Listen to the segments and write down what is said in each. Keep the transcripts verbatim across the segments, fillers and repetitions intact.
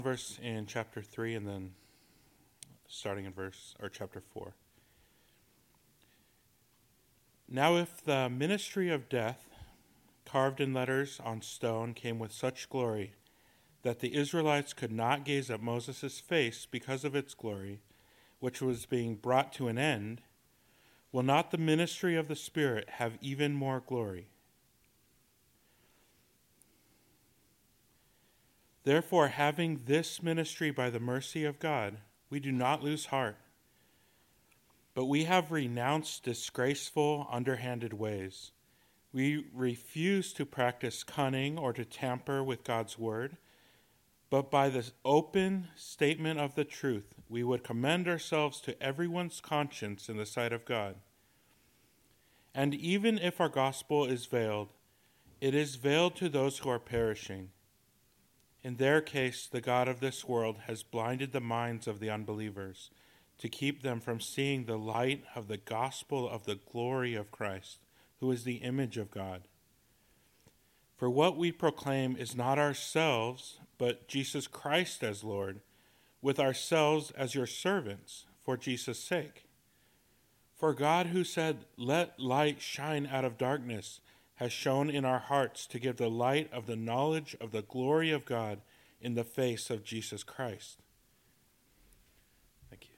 verse in chapter three and then starting in verse or chapter four. Now if the ministry of death, carved in letters on stone, came with such glory that the Israelites could not gaze at Moses' face because of its glory, which was being brought to an end, will not the ministry of the Spirit have even more glory? Therefore, having this ministry by the mercy of God, we do not lose heart, but we have renounced disgraceful, underhanded ways. We refuse to practice cunning or to tamper with God's word, but by the open statement of the truth, we would commend ourselves to everyone's conscience in the sight of God. And even if our gospel is veiled, it is veiled to those who are perishing. In their case, the God of this world has blinded the minds of the unbelievers to keep them from seeing the light of the gospel of the glory of Christ, who is the image of God. For what we proclaim is not ourselves, but Jesus Christ as Lord, with ourselves as your servants, for Jesus' sake. For God, who said, "Let light shine out of darkness," has shone in our hearts to give the light of the knowledge of the glory of God in the face of Jesus Christ. Thank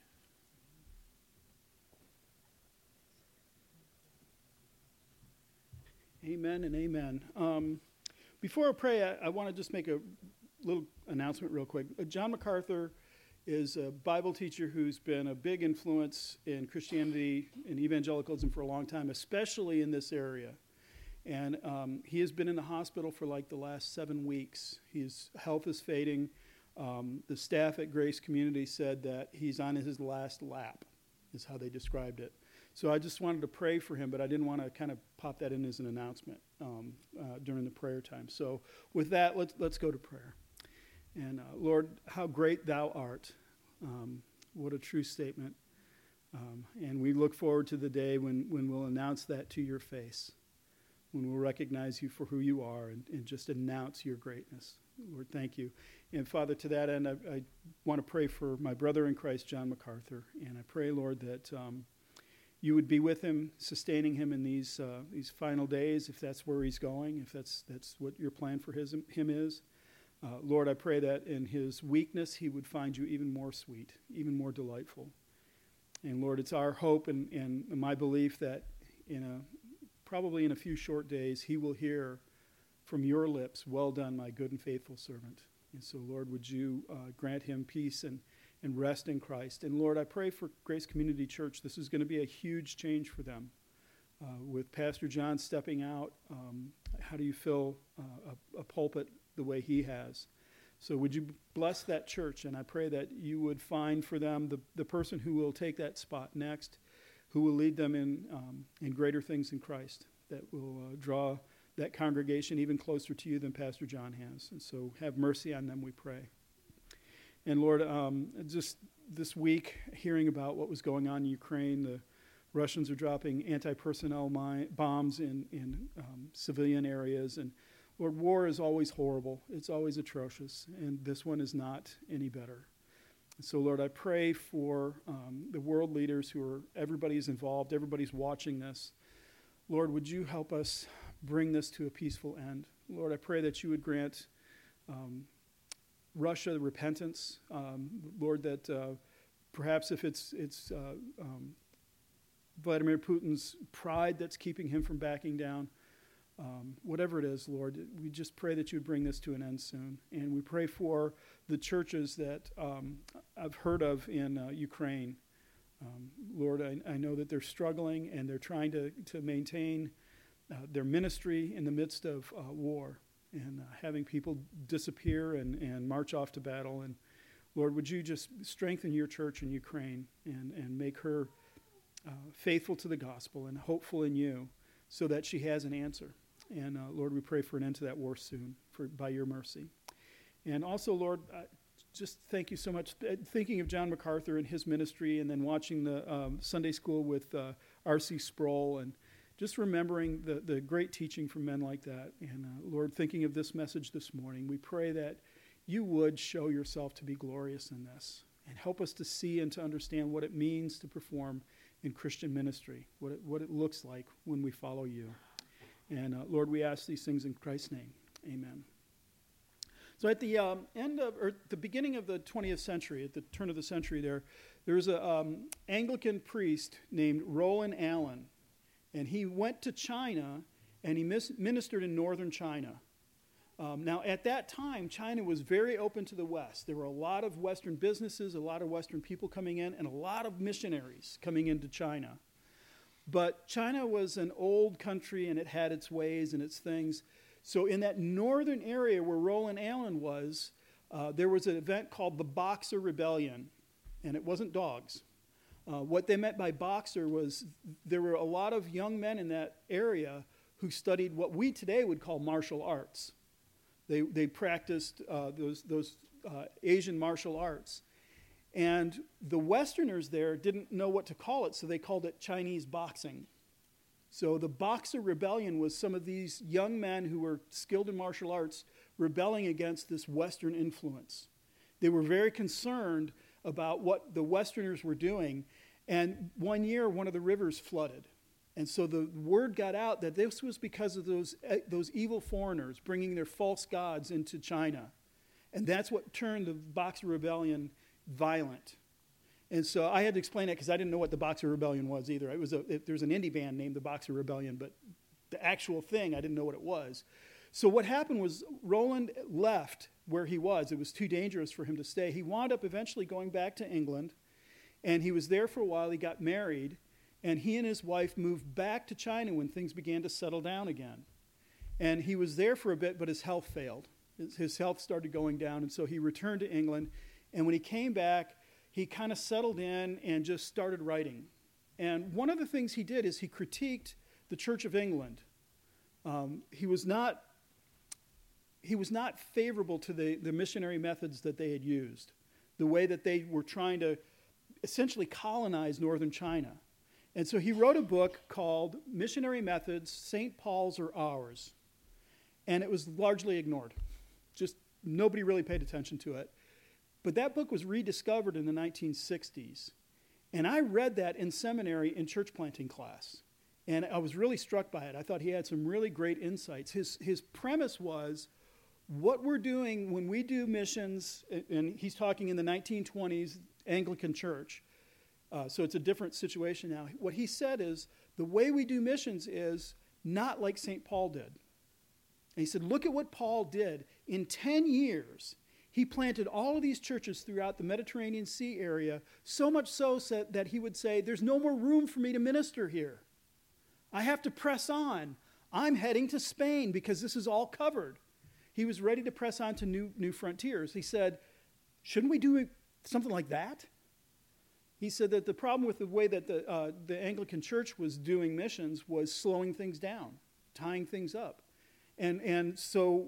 you. Amen and amen. Um, before I pray, I, I want to just make a little announcement real quick. Uh, John MacArthur is a Bible teacher who's been a big influence in Christianity and evangelicalism for a long time, especially in this area. And um, he has been in the hospital for like the last seven weeks. His health is fading. Um, the staff at Grace Community said that he's on his last lap, is how they described it. So I just wanted to pray for him, but I didn't want to kind of pop that in as an announcement um, uh, during the prayer time. So with that, let's let's go to prayer. And uh, Lord, how great thou art. Um, what a true statement. Um, and we look forward to the day when, when we'll announce that to your face, when we'll recognize you for who you are and, and just announce your greatness. Lord, thank you. And Father, to that end, I, I want to pray for my brother in Christ, John MacArthur. And I pray, Lord, that um, you would be with him, sustaining him in these uh, these final days, if that's where he's going, if that's that's what your plan for his, him is. Uh, Lord, I pray that in his weakness, he would find you even more sweet, even more delightful. And Lord, it's our hope and, and my belief that in a probably in a few short days, he will hear from your lips, "Well done, my good and faithful servant." And so, Lord, would you uh, grant him peace and, and rest in Christ. And Lord, I pray for Grace Community Church. This is going to be a huge change for them. Uh, with Pastor John stepping out, um, how do you fill uh, a, a pulpit the way he has? So would you bless that church? And I pray that you would find for them the, the person who will take that spot next, who will lead them in um, in greater things in Christ, that will uh, draw that congregation even closer to you than Pastor John has. And so have mercy on them, we pray. And Lord, um, just this week, hearing about what was going on in Ukraine, the Russians are dropping anti-personnel mi- bombs in, in um, civilian areas. And Lord, war is always horrible. It's always atrocious. And this one is not any better. So, Lord, I pray for um, the world leaders who are, everybody's involved, everybody's watching this. Lord, would you help us bring this to a peaceful end? Lord, I pray that you would grant um, Russia repentance. Um, Lord, that uh, perhaps if it's it's uh, um, Vladimir Putin's pride that's keeping him from backing down, Um, whatever it is, Lord, we just pray that you would bring this to an end soon. And we pray for the churches that um, I've heard of in uh, Ukraine. Um, Lord, I, I know that they're struggling and they're trying to, to maintain uh, their ministry in the midst of uh, war and uh, having people disappear and, and march off to battle. And Lord, would you just strengthen your church in Ukraine and, and make her uh, faithful to the gospel and hopeful in you so that she has an answer. And uh, Lord, we pray for an end to that war soon for, by your mercy. And also, Lord, uh, just thank you so much. Thinking of John MacArthur and his ministry and then watching the um, Sunday school with uh, R C Sproul and just remembering the, the great teaching from men like that. And uh, Lord, thinking of this message this morning, we pray that you would show yourself to be glorious in this and help us to see and to understand what it means to perform in Christian ministry, what it, what it looks like when we follow you. And uh, Lord, we ask these things in Christ's name. Amen. So at the um, end of, or the beginning of the twentieth century, at the turn of the century there, there was an um, Anglican priest named Roland Allen. And he went to China, and he mis- ministered in northern China. Um, now, at that time, China was very open to the West. There were a lot of Western businesses, a lot of Western people coming in, and a lot of missionaries coming into China. But China was an old country, and it had its ways and its things. So in that northern area where Roland Allen was, uh, there was an event called the Boxer Rebellion, and it wasn't dogs. Uh, what they meant by Boxer was there were a lot of young men in that area who studied what we today would call martial arts. They they practiced uh, those those uh, Asian martial arts, and the Westerners there didn't know what to call it, so they called it Chinese boxing. So the Boxer Rebellion was some of these young men who were skilled in martial arts rebelling against this Western influence. They were very concerned about what the Westerners were doing, and one year one of the rivers flooded. And so the word got out that this was because of those, those evil foreigners bringing their false gods into China. And that's what turned the Boxer Rebellion violent. And so I had to explain it because I didn't know what the Boxer Rebellion was either. It was a, it, there was an indie band named the Boxer Rebellion, but the actual thing, I didn't know what it was. So what happened was Roland left where he was. It was too dangerous for him to stay. He wound up eventually going back to England, and he was there for a while. He got married. And he and his wife moved back to China when things began to settle down again. And he was there for a bit, but his health failed. His, his health started going down, and so he returned to England. And when he came back, he kind of settled in and just started writing. And one of the things he did is he critiqued the Church of England. Um, he was not he was not favorable to the, the missionary methods that they had used, the way that they were trying to essentially colonize northern China. And so he wrote a book called Missionary Methods, Saint Paul's or Ours. And it was largely ignored. Just nobody really paid attention to it. But that book was rediscovered in the nineteen sixties. And I read that in seminary in church planting class. And I was really struck by it. I thought he had some really great insights. His, his premise was what we're doing when we do missions, and he's talking in the nineteen twenties Anglican Church. Uh, so it's a different situation now. What he said is, the way we do missions is not like Saint Paul did. And he said, look at what Paul did. In ten years, he planted all of these churches throughout the Mediterranean Sea area, so much so that he would say, there's no more room for me to minister here. I have to press on. I'm heading to Spain because this is all covered. He was ready to press on to new, new frontiers. He said, shouldn't we do something like that? He said that the problem with the way that the, uh, the Anglican Church was doing missions was slowing things down, tying things up. And, and so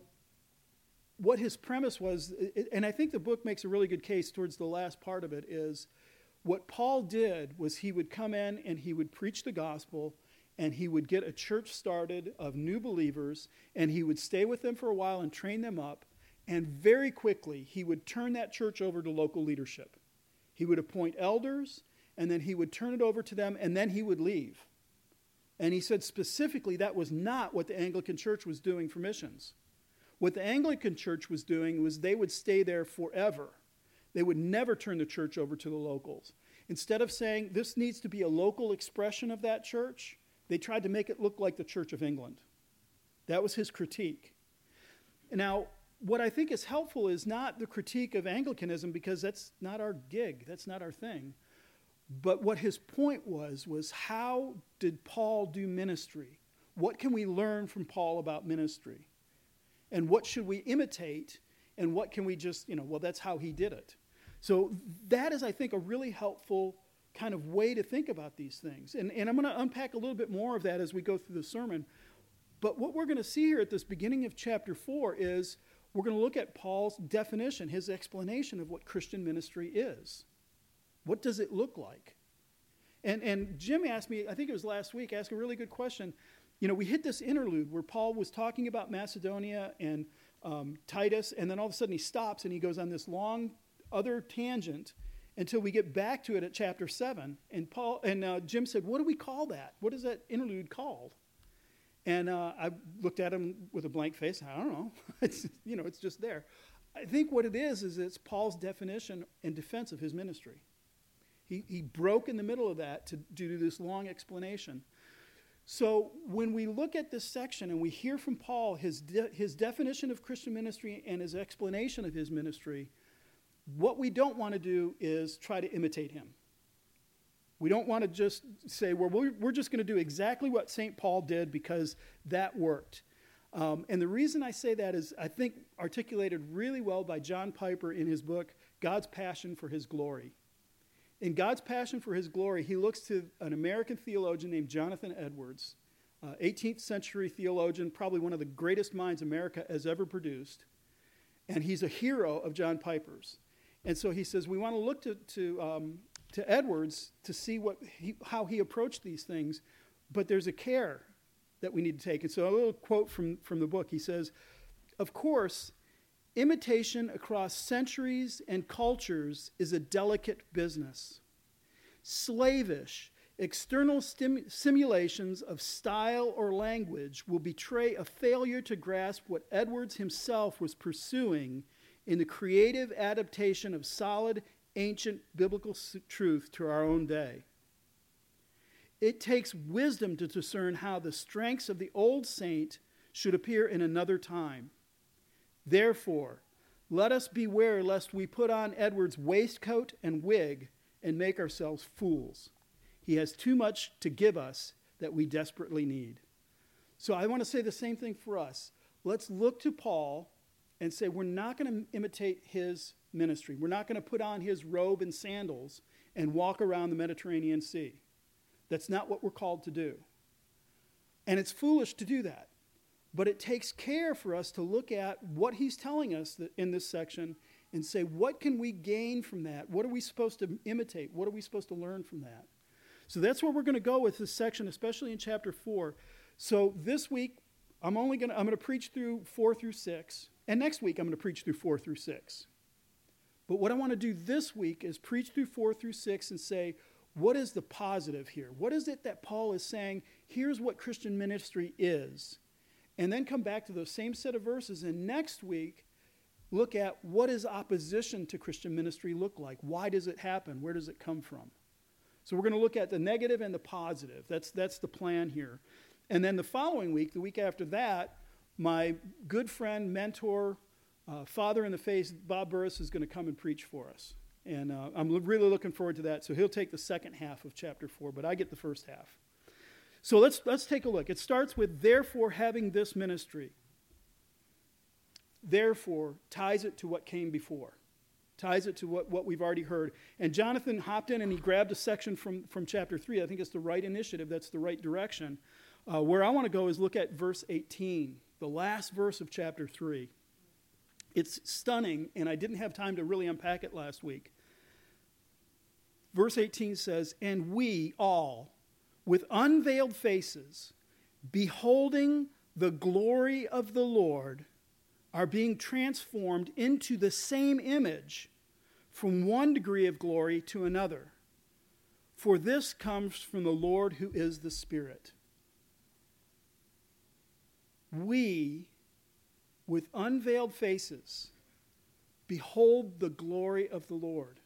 what his premise was, and I think the book makes a really good case towards the last part of it, is what Paul did was he would come in and he would preach the gospel, and he would get a church started of new believers, and he would stay with them for a while and train them up, and very quickly he would turn that church over to local leadership. He would appoint elders, and then he would turn it over to them, and then he would leave. And he said specifically that was not what the Anglican Church was doing for missions. What the Anglican Church was doing was they would stay there forever. They would never turn the church over to the locals. Instead of saying this needs to be a local expression of that church, they tried to make it look like the Church of England. That was his critique. Now, what I think is helpful is not the critique of Anglicanism, because that's not our gig, that's not our thing. But what his point was, was how did Paul do ministry? What can we learn from Paul about ministry? And what should we imitate? And what can we just, you know, well, that's how he did it. So that is, I think, a really helpful kind of way to think about these things. And, and I'm going to unpack a little bit more of that as we go through the sermon. But what we're going to see here at this beginning of chapter four is we're going to look at Paul's definition, his explanation of what Christian ministry is. What does it look like? And, and Jim asked me, I think it was last week, asked a really good question. You know, we hit this interlude where Paul was talking about Macedonia and um, Titus, and then all of a sudden he stops and he goes on this long other tangent until we get back to it at chapter seven. And Paul and uh, Jim said, "What do we call that? What is that interlude called?" And uh, I looked at him with a blank face. I don't know. It's, you know, it's just there. I think what it is is it's Paul's definition and defense of his ministry. He he broke in the middle of that to, to do this long explanation. So when we look at this section and we hear from Paul his de- his definition of Christian ministry and his explanation of his ministry, what we don't want to do is try to imitate him. We don't want to just say, well, we're, we're just going to do exactly what Saint Paul did because that worked. Um, and the reason I say that is, I think, articulated really well by John Piper in his book, God's Passion for His Glory. In God's Passion for His Glory, he looks to an American theologian named Jonathan Edwards, uh, eighteenth century theologian, probably one of the greatest minds America has ever produced. And he's a hero of John Piper's. And so he says, we want to look to, to, um, to Edwards to see what he, how he approached these things, but there's a care that we need to take. And so a little quote from, from the book. He says, "Of course, imitation across centuries and cultures is a delicate business. Slavish, external stim- simulations of style or language will betray a failure to grasp what Edwards himself was pursuing in the creative adaptation of solid, ancient biblical s- truth to our own day. It takes wisdom to discern how the strengths of the old saint should appear in another time. Therefore, let us beware lest we put on Edwards' waistcoat and wig and make ourselves fools. He has too much to give us that we desperately need." So I want to say the same thing for us. Let's look to Paul and say we're not going to imitate his ministry. We're not going to put on his robe and sandals and walk around the Mediterranean Sea. That's not what we're called to do. And it's foolish to do that. But it takes care for us to look at what he's telling us in this section and say, what can we gain from that? What are we supposed to imitate? What are we supposed to learn from that? So that's where we're going to go with this section, especially in chapter four. So this week, I'm only going to, I'm going to preach through four through six. And next week, I'm going to preach through four through six. But what I want to do this week is preach through four through six and say, what is the positive here? What is it that Paul is saying? Here's what Christian ministry is. And then come back to those same set of verses. And next week, look at what does opposition to Christian ministry look like? Why does it happen? Where does it come from? So we're going to look at the negative and the positive. That's, that's the plan here. And then the following week, the week after that, my good friend, mentor, uh, father in the faith, Bob Burris, is going to come and preach for us. And uh, I'm really looking forward to that. So he'll take the second half of chapter four, but I get the first half. So let's let's take a look. It starts with, therefore, having this ministry. Therefore, ties it to what came before. Ties it to what, what we've already heard. And Jonathan hopped in and he grabbed a section from, from chapter three. I think it's the right initiative. That's the right direction. Uh, where I want to go is look at verse eighteen, the last verse of chapter three. It's stunning, and I didn't have time to really unpack it last week. Verse eighteen says, "And we all, with unveiled faces, beholding the glory of the Lord, are being transformed into the same image from one degree of glory to another. For this comes from the Lord who is the Spirit." We, with unveiled faces, behold the glory of the Lord.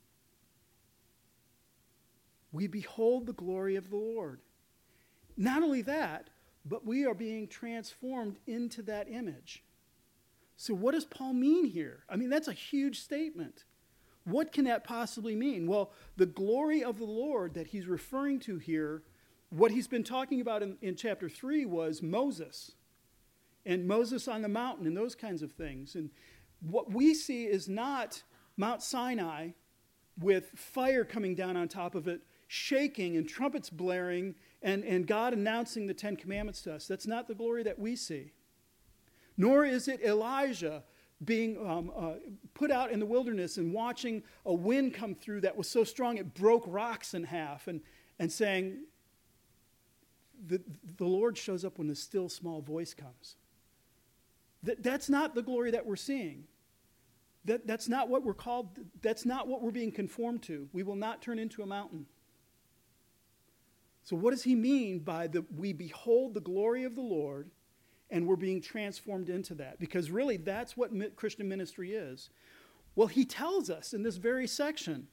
We behold the glory of the Lord. Not only that, but we are being transformed into that image. So what does Paul mean here? I mean, that's a huge statement. What can that possibly mean? Well, the glory of the Lord that he's referring to here, what he's been talking about in, in chapter three was Moses. And Moses on the mountain and those kinds of things. And what we see is not Mount Sinai with fire coming down on top of it, shaking and trumpets blaring, and, and God announcing the Ten Commandments to us. That's not the glory that we see. Nor is it Elijah being um, uh, put out in the wilderness and watching a wind come through that was so strong it broke rocks in half, and, and saying, the, the Lord shows up when the still small voice comes. That, that's not the glory that we're seeing. That, that's not what we're called. That's not what we're being conformed to. We will not turn into a mountain. So what does he mean by the we behold the glory of the Lord and we're being transformed into that? Because really that's what Christian ministry is. Well, he tells us in this very section.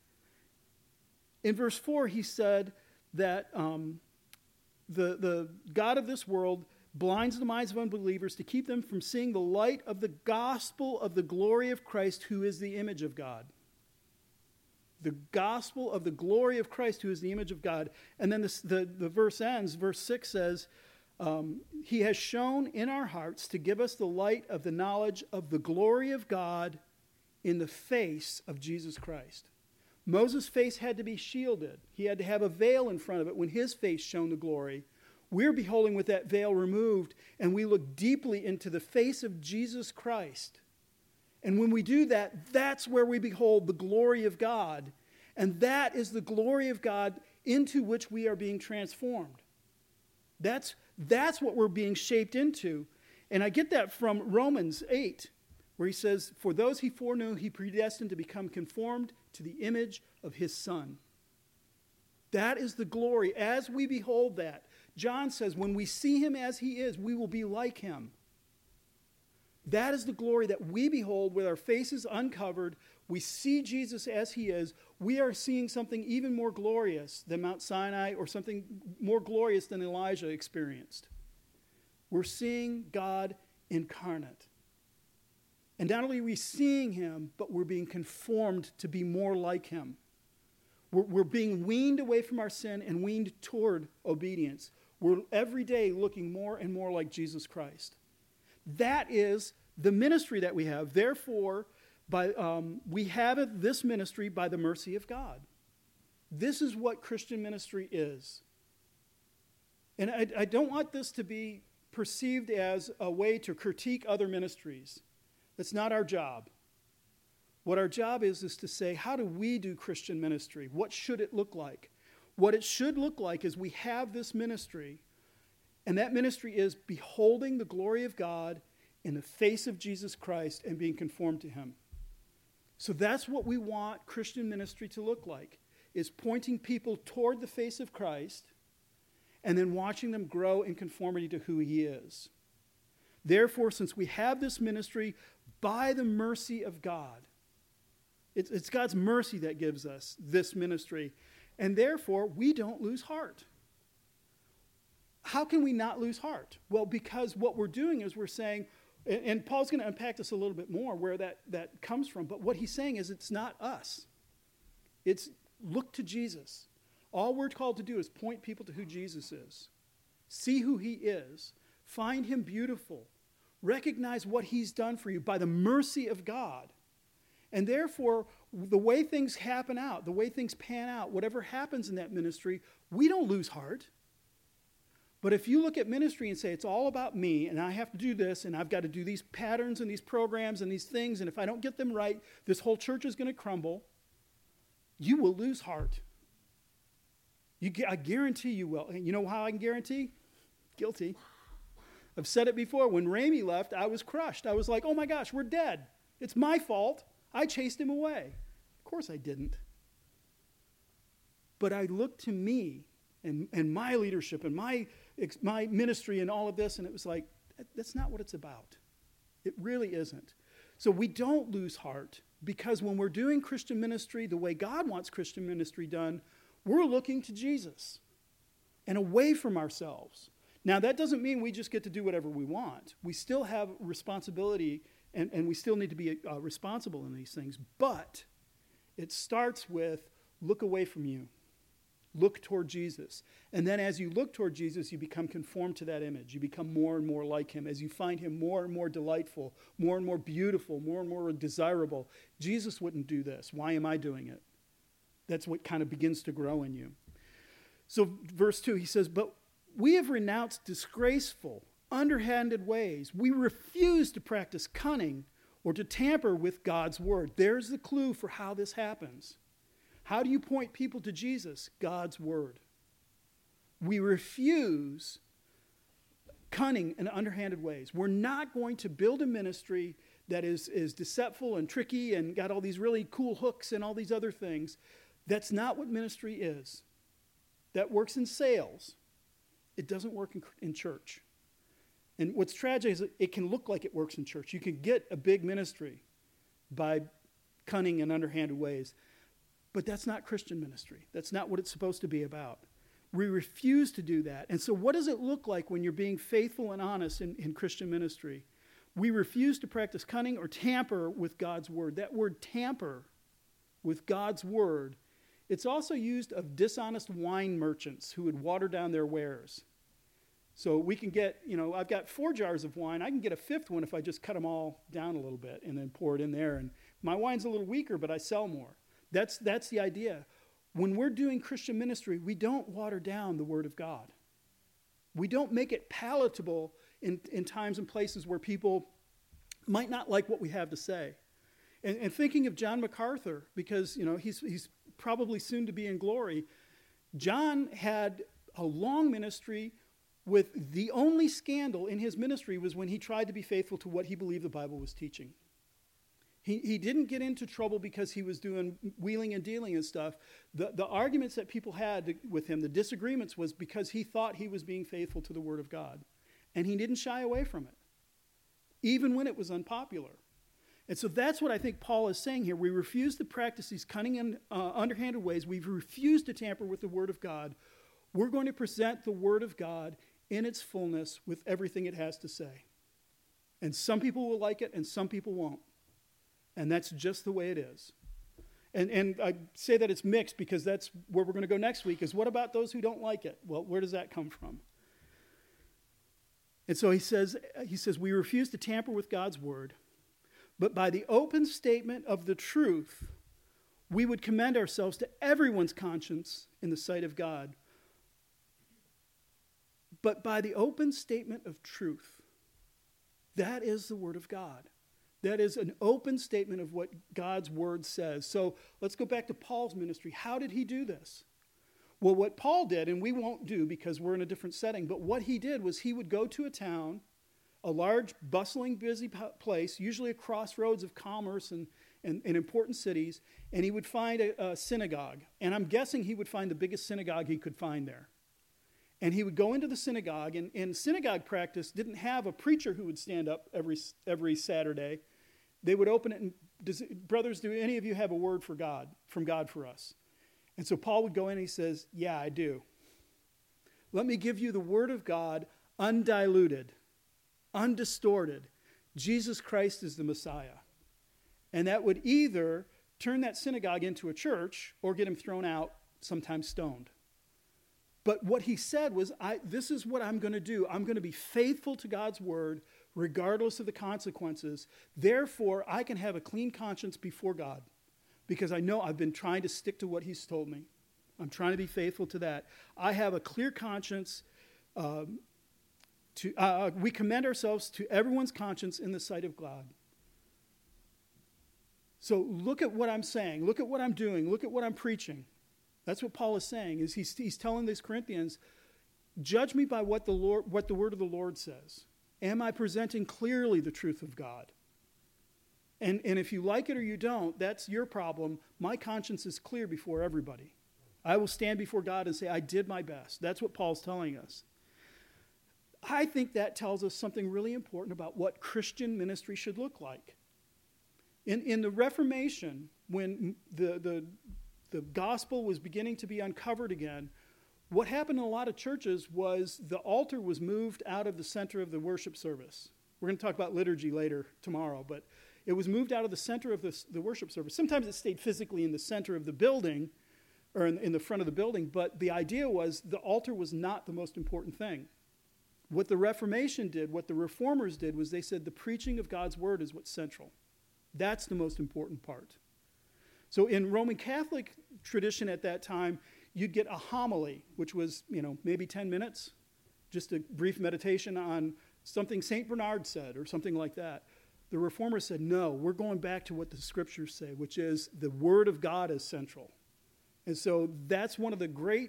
In verse four, he said that um, the, the God of this world blinds the minds of unbelievers to keep them from seeing the light of the gospel of the glory of Christ, who is the image of God. The gospel of the glory of Christ, who is the image of God. And then this, the, the verse ends, verse six says, um, he has shown in our hearts to give us the light of the knowledge of the glory of God in the face of Jesus Christ. Moses' face had to be shielded. He had to have a veil in front of it when his face shone the glory. We're beholding with that veil removed, and we look deeply into the face of Jesus Christ. And when we do that, that's where we behold the glory of God. And that is the glory of God into which we are being transformed. That's, that's what we're being shaped into. And I get that from Romans eight, where he says, for those he foreknew, he predestined to become conformed to the image of his Son. That is the glory. As we behold that, John says, when we see him as he is, we will be like him. That is the glory that we behold with our faces uncovered. We see Jesus as he is. We are seeing something even more glorious than Mount Sinai, or something more glorious than Elijah experienced. We're seeing God incarnate. And not only are we seeing him, but we're being conformed to be more like him. We're, we're being weaned away from our sin and weaned toward obedience. We're every day looking more and more like Jesus Christ. That is the ministry that we have. Therefore, by, um, we have this ministry by the mercy of God. This is what Christian ministry is. And I, I don't want this to be perceived as a way to critique other ministries. That's not our job. What our job is, is to say, how do we do Christian ministry? What should it look like? What it should look like is we have this ministry, and that ministry is beholding the glory of God in the face of Jesus Christ and being conformed to him. So that's what we want Christian ministry to look like, is pointing people toward the face of Christ and then watching them grow in conformity to who he is. Therefore, since we have this ministry by the mercy of God, it's, it's God's mercy that gives us this ministry, and therefore we don't lose heart. How can we not lose heart? Well, because what we're doing is we're saying, and, and Paul's going to unpack this a little bit more where that, that comes from, but what he's saying is it's not us. It's look to Jesus. All we're called to do is point people to who Jesus is. See who he is. Find him beautiful. Recognize what he's done for you by the mercy of God. And therefore, the way things happen out, the way things pan out, whatever happens in that ministry, we don't lose heart. But if you look at ministry and say, it's all about me, and I have to do this, and I've got to do these patterns and these programs and these things, and if I don't get them right, this whole church is going to crumble, you will lose heart. You, I guarantee you will. And you know how I can guarantee? Guilty. I've said it before. When Ramey left, I was crushed. I was like, oh my gosh, we're dead. It's my fault. I chased him away. Of course I didn't. But I looked to me and, and my leadership and my, my ministry and all of this, and it was like, that's not what it's about. It really isn't. So we don't lose heart, because when we're doing Christian ministry the way God wants Christian ministry done, we're looking to Jesus and away from ourselves. Now, that doesn't mean we just get to do whatever we want. We still have responsibility, and, and we still need to be uh, responsible in these things. But it starts with look away from you. Look toward Jesus. And then as you look toward Jesus, you become conformed to that image. You become more and more like him. As you find him more and more delightful, more and more beautiful, more and more desirable. Jesus wouldn't do this. Why am I doing it? That's what kind of begins to grow in you. So verse two, he says, but we have renounced disgraceful, underhanded ways. We refuse to practice cunning or to tamper with God's word. There's the clue for how this happens. How do you point people to Jesus? God's word. We refuse cunning and underhanded ways. We're not going to build a ministry that is, is deceptive and tricky and got all these really cool hooks and all these other things. That's not what ministry is. That works in sales. It doesn't work in, in church. And what's tragic is it can look like it works in church. You can get a big ministry by cunning and underhanded ways. But that's not Christian ministry. That's not what it's supposed to be about. We refuse to do that. And so what does it look like when you're being faithful and honest in, in Christian ministry? We refuse to practice cunning or tamper with God's word. That word tamper with God's word, it's also used of dishonest wine merchants who would water down their wares. So we can get, you know, I've got four jars of wine. I can get a fifth one if I just cut them all down a little bit and then pour it in there. And my wine's a little weaker, but I sell more. That's, that's the idea. When we're doing Christian ministry, we don't water down the Word of God. We don't make it palatable in, in times and places where people might not like what we have to say. And, and thinking of John MacArthur, because, you know, he's, he's probably soon to be in glory, John had a long ministry with the only scandal in his ministry was when he tried to be faithful to what he believed the Bible was teaching. He, he didn't get into trouble because he was doing wheeling and dealing and stuff. The, the arguments that people had with him, the disagreements, was because he thought he was being faithful to the Word of God. And he didn't shy away from it, even when it was unpopular. And so that's what I think Paul is saying here. We refuse to practice these cunning and uh, underhanded ways. We've refused to tamper with the Word of God. We're going to present the Word of God in its fullness with everything it has to say. And some people will like it and some people won't. And that's just the way it is. And, and I say that it's mixed because that's where we're going to go next week, is what about those who don't like it? Well, where does that come from? And so he says, he says, we refuse to tamper with God's word, but by the open statement of the truth, we would commend ourselves to everyone's conscience in the sight of God. But by the open statement of truth, that is the word of God. That is an open statement of what God's word says. So let's go back to Paul's ministry. How did he do this? Well, what Paul did, and we won't do because we're in a different setting, but what he did was he would go to a town, a large, bustling, busy place, usually a crossroads of commerce and, and, and important cities, and he would find a, a synagogue. And I'm guessing he would find the biggest synagogue he could find there. And he would go into the synagogue, and, and synagogue practice didn't have a preacher who would stand up every every Saturday. They would open it and, does, brothers, do any of you have a word for God, from God for us? And so Paul would go in and he says, yeah, I do. Let me give you the word of God, undiluted, undistorted. Jesus Christ is the Messiah. And that would either turn that synagogue into a church or get him thrown out, sometimes stoned. But what he said was, I, this is what I'm going to do. I'm going to be faithful to God's word, regardless of the consequences. Therefore, I can have a clean conscience before God, because I know I've been trying to stick to what he's told me. I'm trying to be faithful to that. I have a clear conscience. Um, to, uh, we commend ourselves to everyone's conscience in the sight of God. So look at what I'm saying. Look at what I'm doing. Look at what I'm preaching. That's what Paul is saying, is he's, he's telling these Corinthians, judge me by what the Lord, what the word of the Lord says. Am I presenting clearly the truth of God? And, and if you like it or you don't, that's your problem. My conscience is clear before everybody. I will stand before God and say, I did my best. That's what Paul's telling us. I think that tells us something really important about what Christian ministry should look like. In, in the Reformation, when the, the, the gospel was beginning to be uncovered again, what happened in a lot of churches was the altar was moved out of the center of the worship service. We're going to talk about liturgy later tomorrow, but it was moved out of the center of the, the worship service. Sometimes it stayed physically in the center of the building, or in, in the front of the building, but the idea was the altar was not the most important thing. What the Reformation did, what the Reformers did, was they said the preaching of God's word is what's central. That's the most important part. So in Roman Catholic tradition at that time, you'd get a homily, which was, you know, maybe ten minutes, just a brief meditation on something Saint Bernard said or something like that. The Reformers said, no, we're going back to what the scriptures say, which is the word of God is central. And so that's one of the great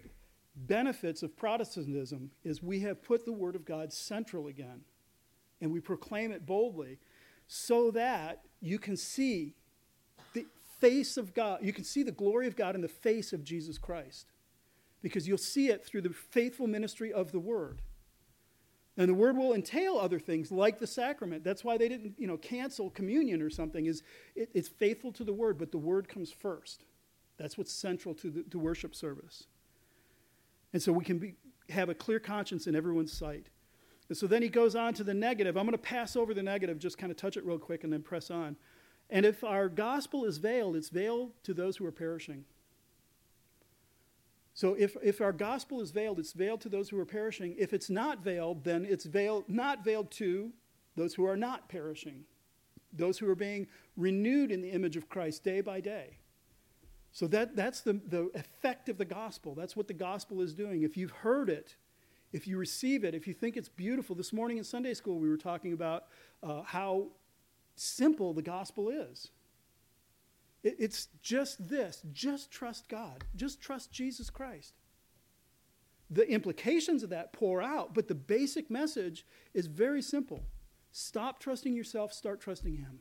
benefits of Protestantism is we have put the Word of God central again, and we proclaim it boldly so that you can see the face of God. You can see the glory of God in the face of Jesus Christ, because you'll see it through the faithful ministry of the Word. And the Word will entail other things like the sacrament. That's why they didn't, you know, cancel communion or something. Is it, it's faithful to the Word, but the Word comes first. That's what's central to the to worship service. And so we can be, have a clear conscience in everyone's sight. And so then he goes on to the negative. I'm going to pass over the negative, just kind of touch it real quick and then press on. And if our gospel is veiled, it's veiled to those who are perishing. So if, if our gospel is veiled, it's veiled to those who are perishing. If it's not veiled, then it's veiled, not veiled to those who are not perishing, those who are being renewed in the image of Christ day by day. So that, that's the, the effect of the gospel. That's what the gospel is doing. If you've heard it, if you receive it, if you think it's beautiful. This morning in Sunday school we were talking about uh, how simple the gospel is. It, it's just this. Just trust God. Just trust Jesus Christ. The implications of that pour out, but the basic message is very simple. Stop trusting yourself, start trusting Him.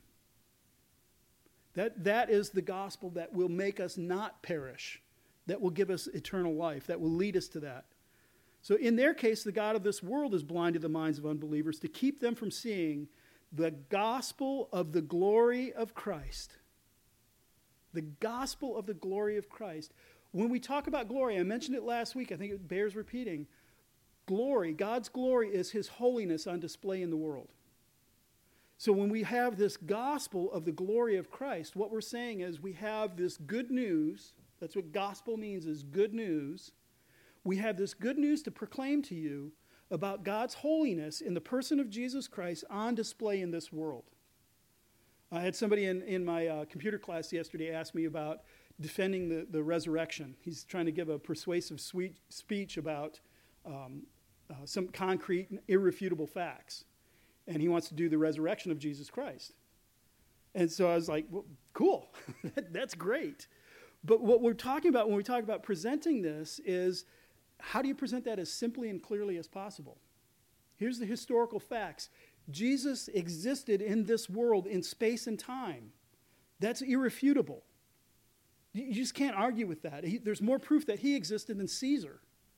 That, that is the gospel that will make us not perish, that will give us eternal life, that will lead us to that. So in their case, the God of this world has blinded the minds of unbelievers to keep them from seeing the gospel of the glory of Christ. The gospel of the glory of Christ. When we talk about glory, I mentioned it last week, I think it bears repeating. Glory, God's glory is His holiness on display in the world. So when we have this gospel of the glory of Christ, what we're saying is we have this good news. That's what gospel means, is good news. We have this good news to proclaim to you about God's holiness in the person of Jesus Christ on display in this world. I had somebody in, in my uh, computer class yesterday ask me about defending the, the resurrection. He's trying to give a persuasive sweet speech about um, uh, some concrete, irrefutable facts. And he wants to do the resurrection of Jesus Christ. And so I was like, well, cool. That's great. But what we're talking about when we talk about presenting this is, how do you present that as simply and clearly as possible? Here's the historical facts. Jesus existed in this world in space and time. That's irrefutable. You just can't argue with that. He, there's more proof that he existed than Caesar.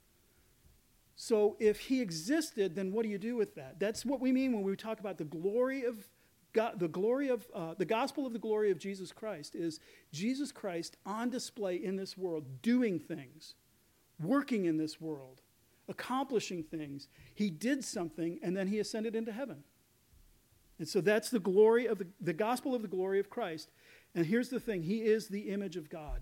So if he existed, then what do you do with that? That's what we mean when we talk about the glory of God, the glory of uh, the gospel of the glory of Jesus Christ is Jesus Christ on display in this world, doing things, working in this world, accomplishing things. He did something, and then he ascended into heaven. And so that's the glory of the, the gospel of the glory of Christ. And here's the thing. He is the image of God.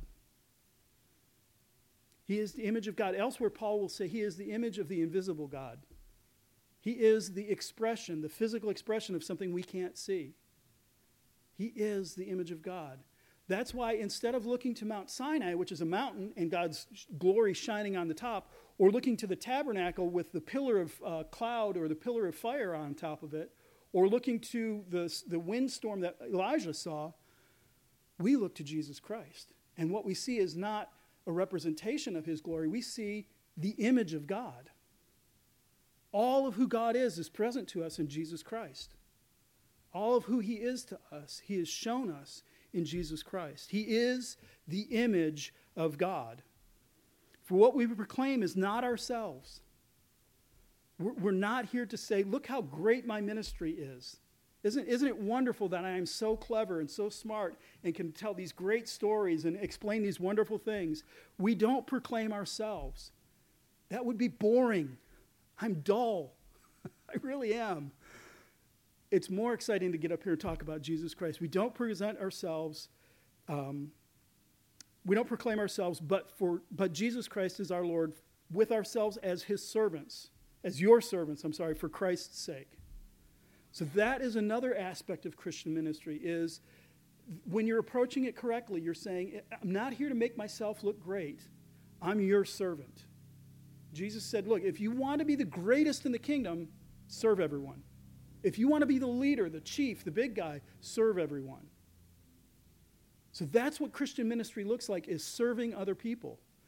He is the image of God. Elsewhere, Paul will say he is the image of the invisible God. He is the expression, the physical expression of something we can't see. He is the image of God. That's why instead of looking to Mount Sinai, which is a mountain and God's glory shining on the top, or looking to the tabernacle with the pillar of uh, cloud or the pillar of fire on top of it, or looking to the, the windstorm that Elijah saw, we look to Jesus Christ. And what we see is not a representation of his glory. We see the image of God. All of who God is is present to us in Jesus Christ. All of who he is to us, he has shown us in Jesus Christ. He is the image of God. For what we proclaim is not ourselves. We're not here to say, look how great my ministry is. Isn't, isn't it wonderful that I am so clever and so smart and can tell these great stories and explain these wonderful things? We don't proclaim ourselves. That would be boring. I'm dull. I really am. It's more exciting to get up here and talk about Jesus Christ. We don't present ourselves, um, we don't proclaim ourselves, but for but Jesus Christ is our Lord, with ourselves as his servants, as your servants, I'm sorry, for Christ's sake. So that is another aspect of Christian ministry, is when you're approaching it correctly, you're saying, I'm not here to make myself look great. I'm your servant. Jesus said, look, if you want to be the greatest in the kingdom, serve everyone. If you want to be the leader, the chief, the big guy, serve everyone. So that's what Christian ministry looks like, is serving other people.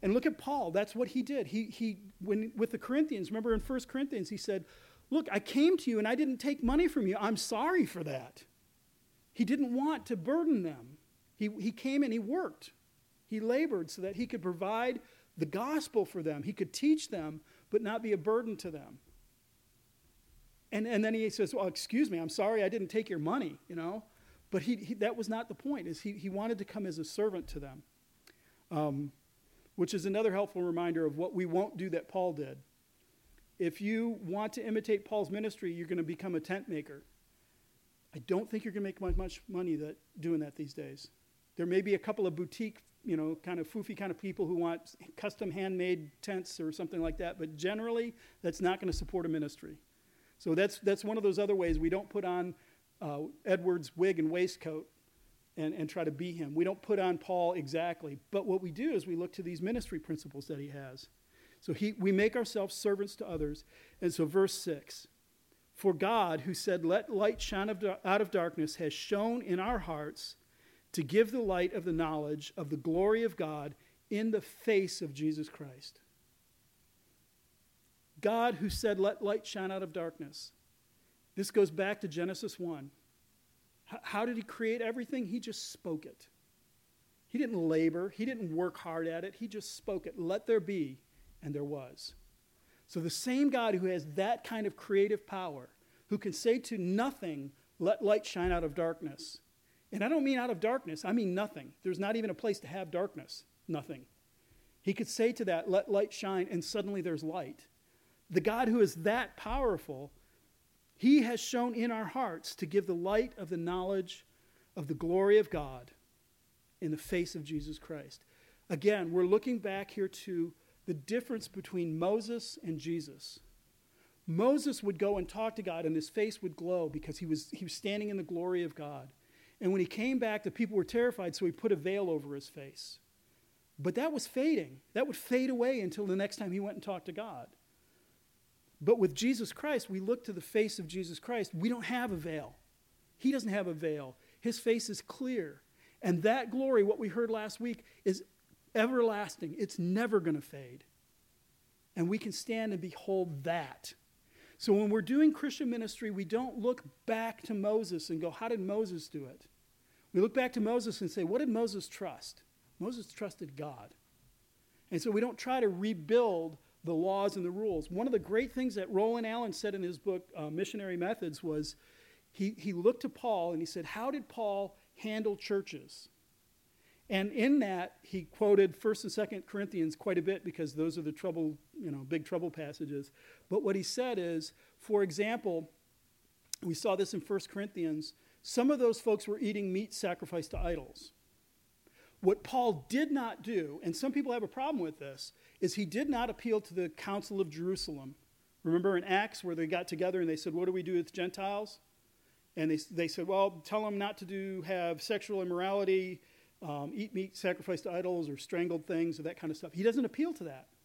And look at Paul. That's what he did. He, he when with the Corinthians, remember in First Corinthians, he said, look, I came to you and I didn't take money from you. I'm sorry for that. He didn't want to burden them. He, he came and he worked. He labored so that he could provide the gospel for them. He could teach them, but not be a burden to them. And, and then he says, well, excuse me, I'm sorry I didn't take your money, you know. But he, he, that was not the point. Is he, he wanted to come as a servant to them. Um, which is another helpful reminder of what we won't do that Paul did. If you want to imitate Paul's ministry, you're going to become a tent maker. I don't think you're going to make much, much money that, doing that these days. There may be a couple of boutique, you know, kind of foofy kind of people who want custom handmade tents or something like that, but generally that's not going to support a ministry. So that's that's one of those other ways we don't put on uh, Edward's wig and waistcoat and, and try to be him. We don't put on Paul exactly, but what we do is we look to these ministry principles that he has. So he, we make ourselves servants to others. And so verse six, for God, who said, let light shine out of darkness, has shone in our hearts to give the light of the knowledge of the glory of God in the face of Jesus Christ. God, who said, let light shine out of darkness. This goes back to Genesis one. How did he create everything? He just spoke it. He didn't labor. He didn't work hard at it. He just spoke it. Let there be, and there was. So the same God who has that kind of creative power, who can say to nothing, let light shine out of darkness. And I don't mean out of darkness. I mean nothing. There's not even a place to have darkness. Nothing. He could say to that, let light shine, and suddenly there's light. The God who is that powerful, he has shown in our hearts to give the light of the knowledge of the glory of God in the face of Jesus Christ. Again, we're looking back here to the difference between Moses and Jesus. Moses would go and talk to God, and his face would glow because he was, he was standing in the glory of God. And when he came back, the people were terrified, so he put a veil over his face. But that was fading. That would fade away until the next time he went and talked to God. But with Jesus Christ, we look to the face of Jesus Christ. We don't have a veil. He doesn't have a veil. His face is clear. And that glory, what we heard last week, is everlasting. It's never going to fade. And we can stand and behold that. So when we're doing Christian ministry, we don't look back to Moses and go, how did Moses do it? We look back to Moses and say, what did Moses trust? Moses trusted God. And so we don't try to rebuild the laws and the rules. One of the great things that Roland Allen said in his book, uh, Missionary Methods, was he, he looked to Paul and he said, how did Paul handle churches? And in that, he quoted First and Second Corinthians quite a bit because those are the trouble, you know, big trouble passages. But what he said is, for example, we saw this in First Corinthians, some of those folks were eating meat sacrificed to idols. What Paul did not do, and some people have a problem with this, is he did not appeal to the Council of Jerusalem. Remember in Acts where they got together and they said, what do we do with Gentiles? And they, they said, well, tell them not to do have sexual immorality, um, eat meat sacrificed to idols or strangled things or that kind of stuff. He doesn't appeal to that.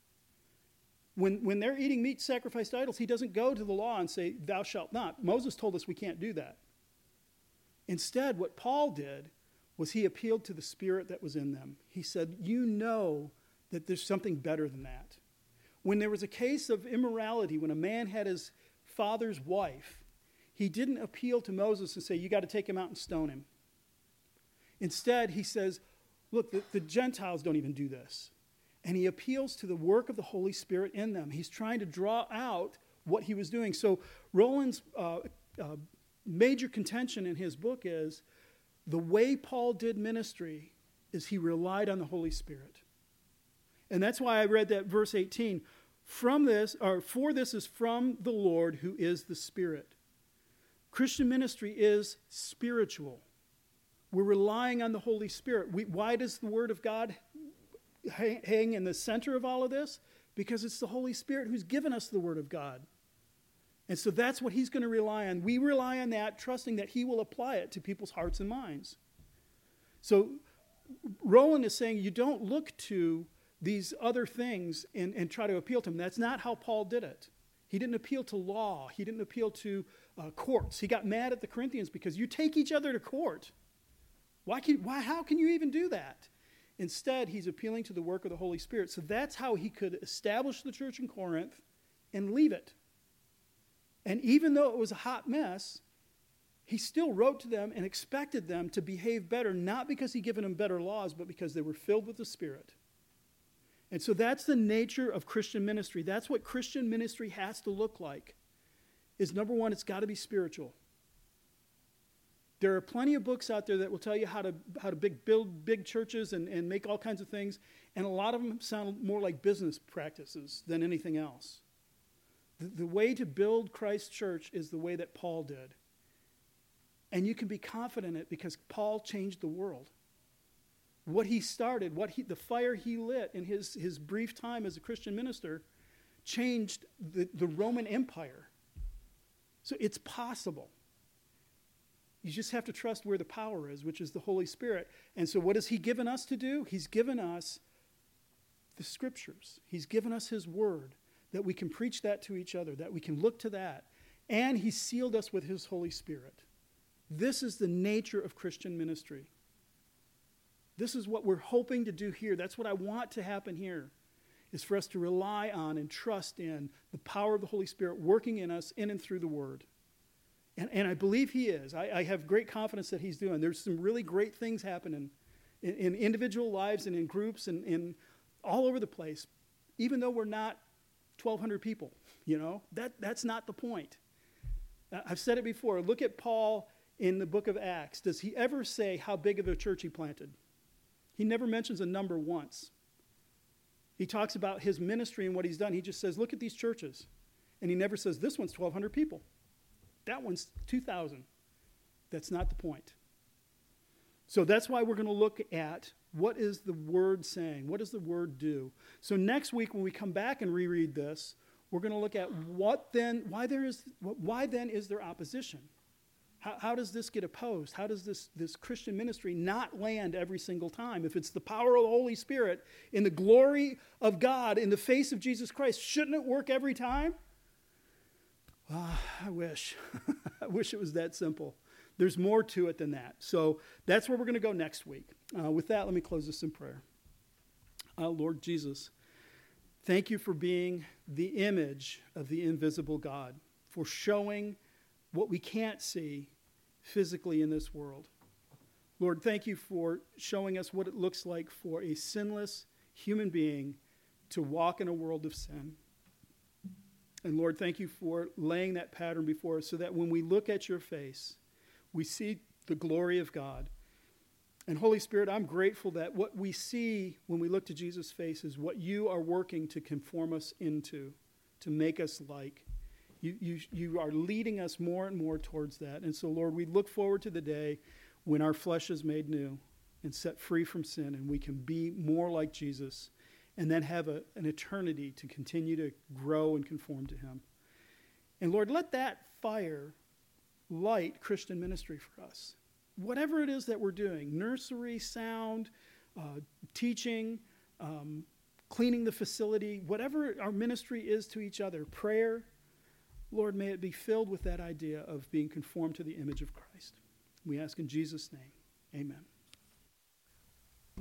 When, when they're eating meat sacrificed to idols, he doesn't go to the law and say, thou shalt not. Moses told us we can't do that. Instead, what Paul did was he appealed to the spirit that was in them. He said, you know that there's something better than that. When there was a case of immorality, when a man had his father's wife, he didn't appeal to Moses and say, you got to take him out and stone him. Instead, he says, look, the, the Gentiles don't even do this. And he appeals to the work of the Holy Spirit in them. He's trying to draw out what he was doing. So Roland's uh, uh, major contention in his book is, the way Paul did ministry is he relied on the Holy Spirit. And that's why I read that verse eighteen. From this, or for this is from the Lord who is the Spirit. Christian ministry is spiritual. We're relying on the Holy Spirit. We, why does the Word of God hang, hang in the center of all of this? Because it's the Holy Spirit who's given us the Word of God. And so that's what he's going to rely on. We rely on that, trusting that he will apply it to people's hearts and minds. So Roland is saying you don't look to these other things and, and try to appeal to them. That's not how Paul did it. He didn't appeal to law. He didn't appeal to uh, courts. He got mad at the Corinthians because you take each other to court. Why can, why, how can you even do that? Instead, he's appealing to the work of the Holy Spirit. So that's how he could establish the church in Corinth and leave it. And even though it was a hot mess, he still wrote to them and expected them to behave better, not because he'd given them better laws, but because they were filled with the Spirit. And so that's the nature of Christian ministry. That's what Christian ministry has to look like. Is number one, it's got to be spiritual. There are plenty of books out there that will tell you how to how to big, build big churches and, and make all kinds of things, and a lot of them sound more like business practices than anything else. The, the way to build Christ's church is the way that Paul did. And you can be confident in it because Paul changed the world. What he started, what he, the fire he lit in his, his brief time as a Christian minister changed the, the Roman Empire. So it's possible. You just have to trust where the power is, which is the Holy Spirit. And so what has he given us to do? He's given us the Scriptures. He's given us his word, that we can preach that to each other, that we can look to that. And he sealed us with his Holy Spirit. This is the nature of Christian ministry. This is what we're hoping to do here. That's what I want to happen here, is for us to rely on and trust in the power of the Holy Spirit working in us in and through the Word. And, and I believe he is. I, I have great confidence that he's doing. There's some really great things happening in, in individual lives and in groups and in all over the place, even though we're not twelve hundred people, you know. That, that's not the point. Uh, I've said it before. Look at Paul in the book of Acts. Does he ever say how big of a church he planted? He never mentions a number once. He talks about his ministry and what he's done. He just says, look at these churches. And he never says, this one's twelve hundred people. That one's two thousand. That's not the point. So that's why we're going to look at what is the Word saying? What does the Word do? So next week when we come back and reread this, we're going to look at what then, why there is, why then is there opposition? How, how does this get opposed? How does this, this Christian ministry not land every single time? If it's the power of the Holy Spirit in the glory of God in the face of Jesus Christ, shouldn't it work every time? Well, I wish. I wish it was that simple. There's more to it than that. So that's where we're going to go next week. Uh, with that, let me close this in prayer. Uh, Lord Jesus, thank you for being the image of the invisible God, for showing what we can't see physically in this world. Lord, thank you for showing us what it looks like for a sinless human being to walk in a world of sin. And Lord, thank you for laying that pattern before us so that when we look at your face, we see the glory of God. And Holy Spirit, I'm grateful that what we see when we look to Jesus' face is what you are working to conform us into, to make us like. You, you, you are leading us more and more towards that. And so, Lord, we look forward to the day when our flesh is made new and set free from sin, and we can be more like Jesus and then have a, an eternity to continue to grow and conform to him. And Lord, let that fire light Christian ministry for us. Whatever it is that we're doing, nursery, sound, uh, teaching, um, cleaning the facility, whatever our ministry is to each other, prayer, Lord, may it be filled with that idea of being conformed to the image of Christ. We ask in Jesus' name, amen.